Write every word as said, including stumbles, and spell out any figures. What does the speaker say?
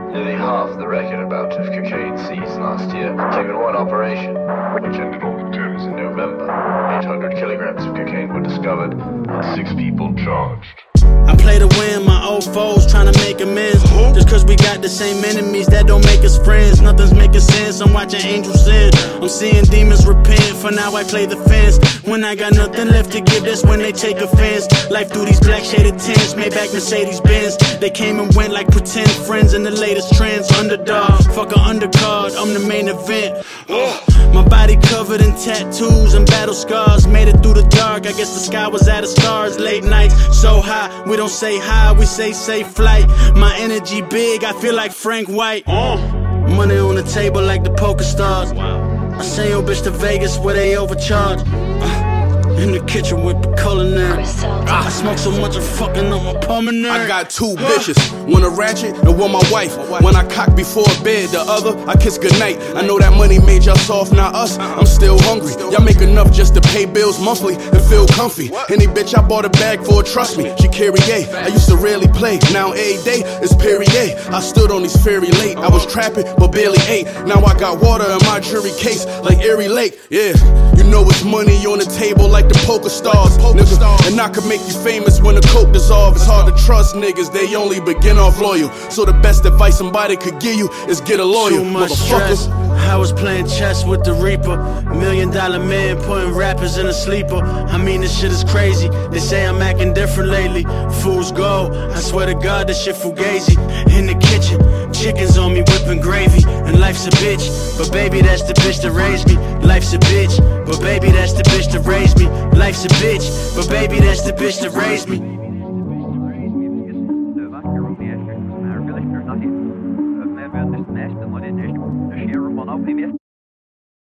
Nearly half the record bout of cocaine seized last year came in one operation, which ended all the terms in November. eight hundred kilograms of cocaine were discovered and six people charged. I play to win, my old foes trying to make amends. Just cause we got the same enemies, that don't make us friends. Nothing's making sense, I'm watching angels sin. I'm seeing demons repent, for now I play the fence. When I got nothing left to give, that's when they take offense. Life through these black shaded tints, Maybach Mercedes Benz. They came and went like pretend friends in the latest trends. Underdog, fuck a undercard, I'm the main event. uh, My body covered in tattoos and battle scars. Made it through the dark, I guess the sky was out of stars. Late nights, so high, we don't say hi, we say safe flight. My energy big, I feel like Frank White. uh, Money on the table like the poker stars. I send your bitch to Vegas where they overcharge. uh, In the kitchen with the culinary. I smoke so much I'm fucking up my pulmonary. I got two bitches, one a ratchet and one my wife. One I cock before bed, the other I kiss goodnight. I know that money made y'all soft, not us. I'm still hungry. Y'all make enough just to pay bills monthly and feel comfy. Any bitch I bought a bag for, trust me, she carry A. I used to rarely play, now every day is Perrier. I stood on these ferry late, I was trapping but barely ate. Now I got water in my jury case like Erie Lake. Yeah, you know it's money on the table like the poker stars, nigga. And I could make you famous when the coke dissolve. It's hard to trust niggas, they only begin off loyal. So the best advice somebody could give you is get a lawyer, Too much stress. I was playing chess with the Reaper. Million dollar man putting rappers in a sleeper. I mean this shit is crazy. They say I'm acting different lately. Fools go, I swear to God this shit fugazi. In the kitchen, chickens on me whipping gravy. And life's a bitch, but baby that's the bitch that raised me. Life's a bitch, but baby that's the bitch that raised me. Life's a bitch, but baby that's the bitch that raised me. Vanaf de nest, maar dit is de sheer vanaf in